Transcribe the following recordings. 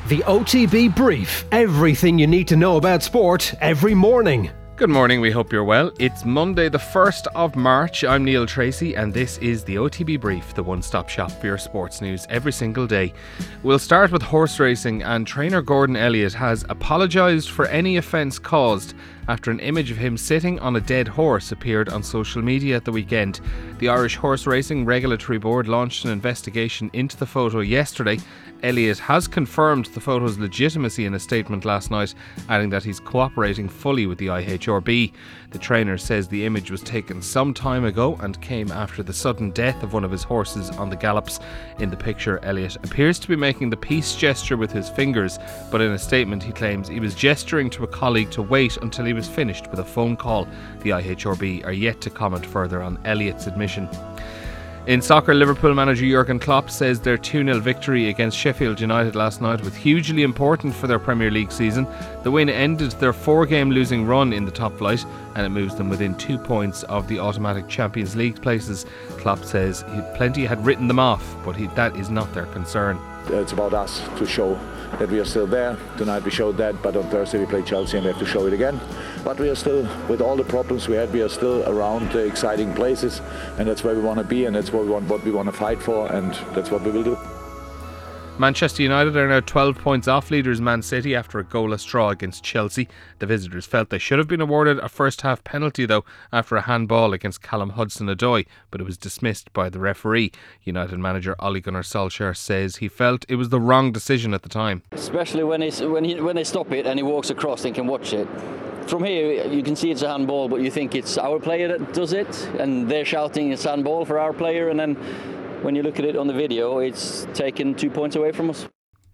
The OTB Brief. Everything you need to know about sport every morning. Good morning, we hope you're well. It's Monday the 1st of March. I'm Neil Tracy and this is the OTB Brief, the one-stop shop for your sports news every single day. We'll start with horse racing, and trainer Gordon Elliott has apologised for any offence caused after an image of him sitting on a dead horse appeared on social media at the weekend. The Irish Horse Racing Regulatory Board launched an investigation into the photo yesterday. Elliott has confirmed the photo's legitimacy in a statement last night, adding that he's cooperating fully with the IHRB. The trainer says the image was taken some time ago and came after the sudden death of one of his horses on the gallops. In the picture, Elliott appears to be making the peace gesture with his fingers, but in a statement he claims he was gesturing to a colleague to wait until he was finished with a phone call. The IHRB are yet to comment further on Elliott's admission. In soccer, Liverpool manager Jurgen Klopp says their 2-0 victory against Sheffield United last night was hugely important for their Premier League season. The win ended their 4-game losing run in the top flight, and it moves them within 2 points of the automatic Champions League places. Klopp says plenty had written them off, but that is not their concern. It's about us to show that we are still there. Tonight we showed that, but on Thursday we play Chelsea and we have to show it again. But we are still, with all the problems we had, we are still around the exciting places, and that's where we want to be, and that's what we want to fight for, and that's what we will do. Manchester United are now 12 points off leaders Man City after a goalless draw against Chelsea. The visitors felt they should have been awarded a first half penalty though after a handball against Callum Hudson-Odoi, but it was dismissed by the referee. United manager Ole Gunnar Solskjaer says he felt it was the wrong decision at the time. Especially when they stop it and he walks across and can watch it. From here you can see it's a handball, but you think it's our player that does it, and they're shouting it's handball for our player, and then when you look at it on the video, it's taken 2 points away from us.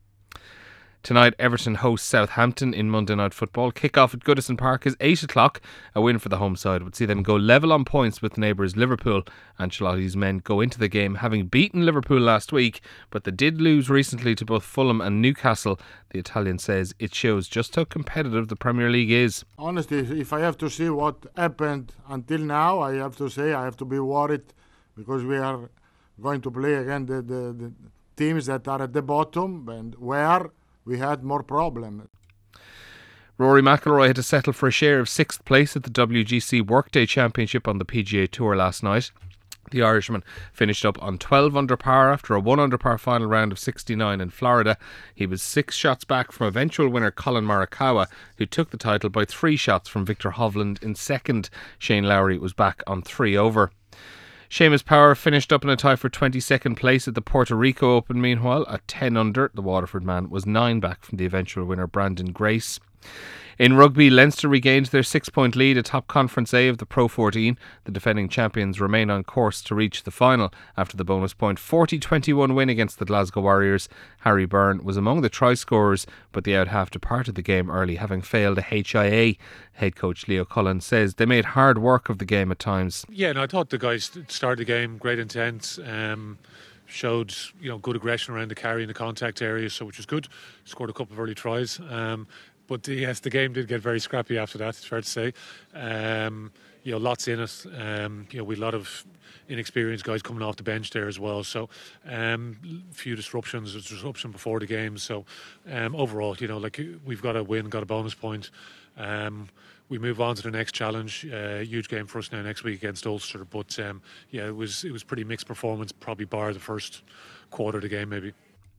Tonight, Everton hosts Southampton in Monday Night Football. Kick-off at Goodison Park is 8 o'clock. A win for the home side would see them go level on points with neighbours Liverpool. Ancelotti's men go into the game having beaten Liverpool last week, but they did lose recently to both Fulham and Newcastle. The Italian says it shows just how competitive the Premier League is. Honestly, if I have to see what happened until now, I have to say I have to be worried, because we are going to play again the teams that are at the bottom and where we had more problems. Rory McIlroy had to settle for a share of 6th place at the WGC Workday Championship on the PGA Tour last night. The Irishman finished up on 12 under par after a 1 under par final round of 69 in Florida. He was 6 shots back from eventual winner Colin Morikawa, who took the title by 3 shots from Victor Hovland in second. Shane Lowry was back on 3 over. Seamus Power finished up in a tie for 22nd place at the Puerto Rico Open. Meanwhile, at 10 under, the Waterford man was 9 back from the eventual winner Brandon Grace. In rugby, Leinster regained their 6-point lead atop Conference A of the Pro 14. The defending champions remain on course to reach the final after the bonus point 40-21 win against the Glasgow Warriors. Harry Byrne was among the try scorers, but the out-half departed the game early, having failed a HIA. Head coach Leo Cullen says they made hard work of the game at times. Yeah, and I thought the guys started the game great intent. Showed good aggression around the carry and the contact area, so which was good. Scored a couple of early tries. But yes, the game did get very scrappy after that, it's fair to say. Lots in it. We had a lot of inexperienced guys coming off the bench there as well. So few disruptions. There's disruption before the game. So overall, we've got a win, got a bonus point. We move on to the next challenge. Huge game for us now next week against Ulster. But it was pretty mixed performance, probably bar the first quarter of the game maybe.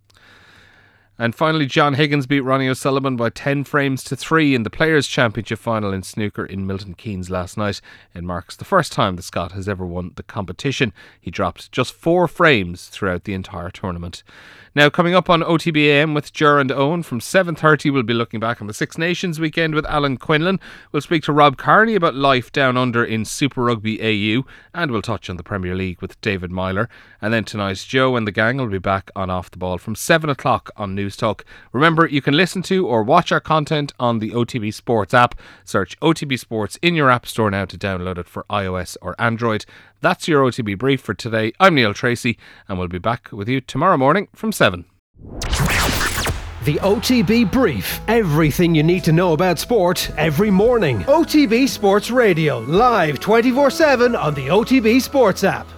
And finally, John Higgins beat Ronnie O'Sullivan by 10 frames to 3 in the Players' Championship final in snooker in Milton Keynes last night. It marks the first time the Scot has ever won the competition. He dropped just 4 frames throughout the entire tournament. Now, coming up on OTB-AM with Ger and Owen from 7:30, we'll be looking back on the Six Nations weekend with Alan Quinlan. We'll speak to Rob Carney about life down under in Super Rugby AU, and we'll touch on the Premier League with David Myler. And then tonight, Joe and the gang will be back on Off the Ball from 7 o'clock on News Talk. Remember, you can listen to or watch our content on the OTB Sports app. Search OTB Sports in your app store now to download it for iOS or Android. That's your OTB brief for today. I'm Neil Tracy, and we'll be back with you tomorrow morning from 7. The OTB Brief. Everything you need to know about sport every morning. OTB Sports Radio. Live 24/7 on the OTB Sports app.